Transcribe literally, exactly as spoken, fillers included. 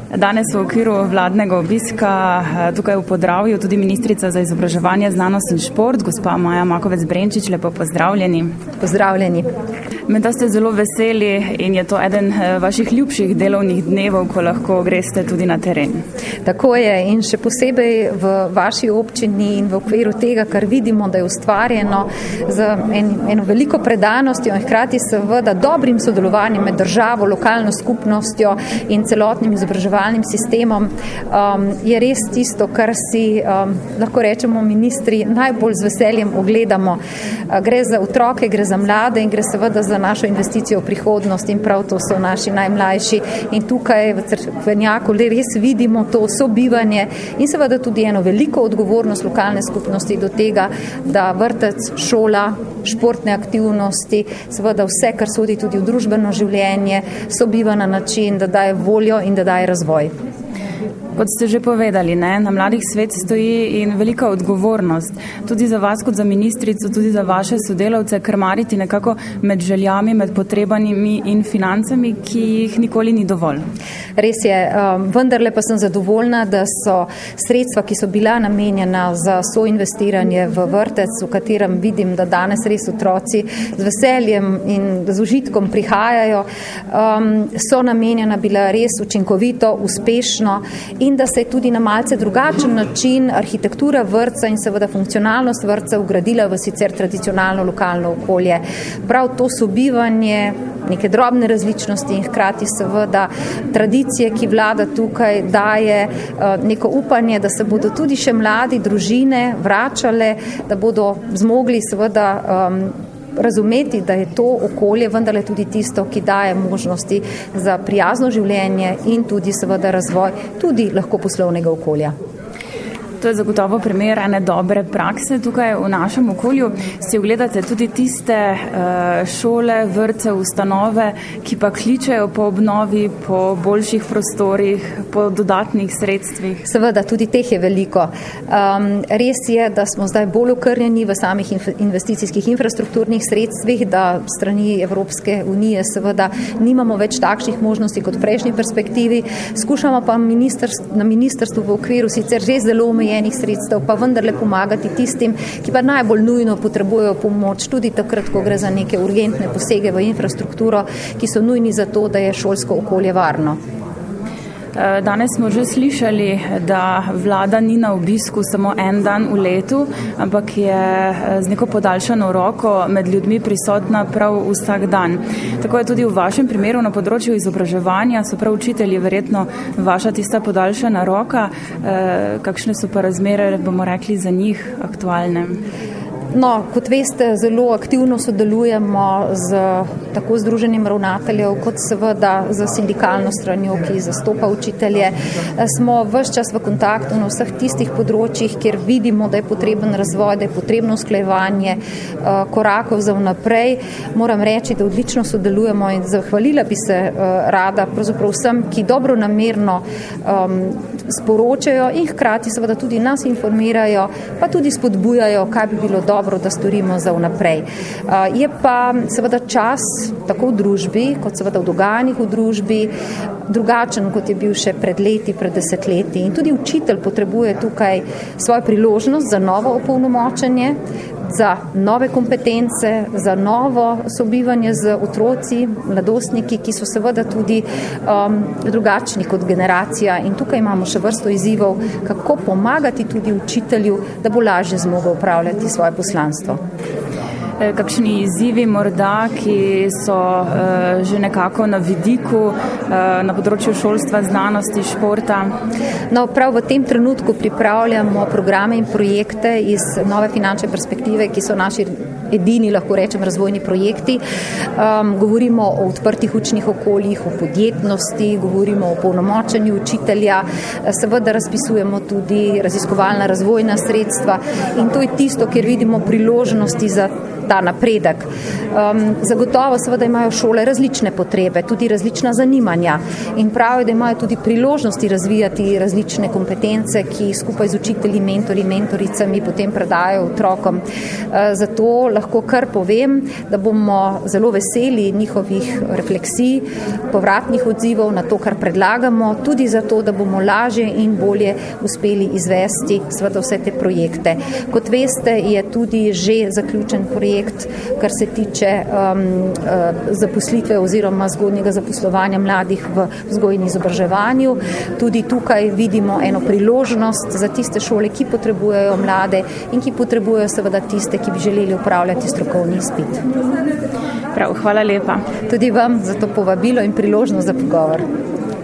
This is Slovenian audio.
Danes v okviru vladnega obiska tukaj v Podravju tudi ministrica za izobraževanje, znanost in šport, gospa Maja Makovec Brenčič, lepo pozdravljeni. Pozdravljeni. Menda ste zelo veseli in je to eden vaših ljubših delovnih dnevov, ko lahko greste tudi na teren. Tako je in še posebej v vaši občini in v okviru tega, kar vidimo, da je ustvarjeno z en, eno veliko predanostjo in hkrati seveda dobrim sodelovanjem med državo, lokalno skupnostjo in celotnim izobraževalnim sistemom, um, je res tisto, kar si um, lahko rečemo ministri najbolj z veseljem ogledamo. Uh, gre za otroke, gre za mlade in gre seveda za našo investicijo v prihodnost in prav to so naši najmlajši in tukaj v Cerkvenjaku res vidimo to sobivanje in seveda tudi eno veliko odgovornost lokalne skupnosti do tega, da vrtec, šola, športne aktivnosti, seveda vse, kar sodi tudi v družbeno življenje, sobiva na način, da daje voljo in da daje razvoj. Kot ste že povedali, ne, na mladih svet stoji in velika odgovornost. Tudi za vas kot za ministrico, tudi za vaše sodelavce, krmariti nekako med željami, med potrebami in financami, ki jih nikoli ni dovolj. Res je, um, vendarle pa sem zadovoljna, da so sredstva, ki so bila namenjena za soinvestiranje v vrtec, v katerem vidim, da danes res otroci z veseljem in z užitkom prihajajo, um, so namenjena bila res učinkovito, uspešno in da se je tudi na malce drugačen način arhitektura vrtca in seveda funkcionalnost vrtca ugradila v sicer tradicionalno lokalno okolje. Prav to sobivanje, neke drobne različnosti in hkrati seveda tradicije, ki vlada tukaj, daje neko upanje, da se bodo tudi še mladi družine vračale, da bodo zmogli seveda um, razumeti, da je to okolje vendarle tudi tisto, ki daje možnosti za prijazno življenje in tudi seveda razvoj tudi lahko poslovnega okolja. To je zagotovo primer ene dobre prakse tukaj v našem okolju. Si ogledate tudi tiste šole, vrtce, ustanove, ki pa kličejo po obnovi, po boljših prostorih, po dodatnih sredstvih? Seveda, tudi teh je veliko. Um, res je, da smo zdaj bolj okrnjeni v samih investicijskih infrastrukturnih sredstvih, da strani Evropske unije seveda nimamo več takšnih možnosti kot v prejšnji perspektivi. Skušamo pa ministrstv, na ministrstvu v okviru sicer res zelo omejenih sredstev, pa vendarle pomagati tistim, ki pa najbolj nujno potrebujejo pomoč, tudi takrat, ko gre za neke urgentne posege v infrastrukturo, ki so nujni za to, da je šolsko okolje varno. Danes smo že slišali, da vlada ni na obisku samo en dan v letu, ampak je z neko podaljšano roko med ljudmi prisotna prav vsak dan. Tako je tudi v vašem primeru na področju izobraževanja, so prav učitelji verjetno vaša tista podaljšana roka. Kakšne so pa razmere, bomo rekli, za njih aktualne? No, kot veste, zelo aktivno sodelujemo z tako združenjem ravnateljev, kot seveda z sindikalno stranjo, ki zastopa učitelje. Smo ves čas v kontaktu na vseh tistih področjih, kjer vidimo, da je potreben razvoj, da je potrebno usklajevanje korakov za vnaprej. Moram reči, da odlično sodelujemo in zahvalila bi se rada pravzaprav vsem, ki dobronamerno um, sporočajo in hkrati seveda tudi nas informirajo, pa tudi spodbujajo, kaj bi bilo dobro, da storimo za vnaprej. Je pa seveda čas tako v družbi, kot seveda v dogajanjih v družbi, drugačen, kot je bil še pred leti, pred desetletji. In tudi učitelj potrebuje tukaj svojo priložnost za novo opolnomočenje, za nove kompetence, za novo sobivanje z otroci, mladostniki, ki so seveda tudi um, drugačni kot generacija. In tukaj imamo še vrsto izzivov, kako pomagati tudi učitelju, da bo lažje zmogel upravljati svoje poslanstvo. Kakšni izzivi morda, ki so uh, že nekako na vidiku uh, na področju šolstva, znanosti, športa? No, prav v tem trenutku pripravljamo programe in projekte iz nove finančne perspektive, ki so naši edini, lahko rečem, razvojni projekti. Um, govorimo o odprtih učnih okoljih, o podjetnosti, govorimo o polnomočenju učitelja, seveda razpisujemo tudi raziskovalna razvojna sredstva in to je tisto, kjer vidimo priložnosti za ta napredek. Um, zagotovo seveda imajo šole različne potrebe, tudi različna zanimanja in pravijo, da imajo tudi priložnosti razvijati različne kompetence, ki skupaj z učitelji, mentori, mentoricami potem predajajo otrokom. Zato lahko kar povem, da bomo zelo veseli njihovih refleksij, povratnih odzivov na to, kar predlagamo, tudi zato, da bomo lažje in bolje uspeli izvesti seveda vse te projekte. Kot veste, je tudi že zaključen projekt, kar se tiče um, zaposlitve oziroma zgodnjega zaposlovanja mladih v vzgoji in izobraževanju. Tudi tukaj vidimo eno priložnost za tiste šole, ki potrebujejo mlade in ki potrebujejo seveda tiste, ki bi želeli upravljati strokovni izpit. Prav, hvala lepa. Tudi vam za to povabilo in priložnost za pogovor.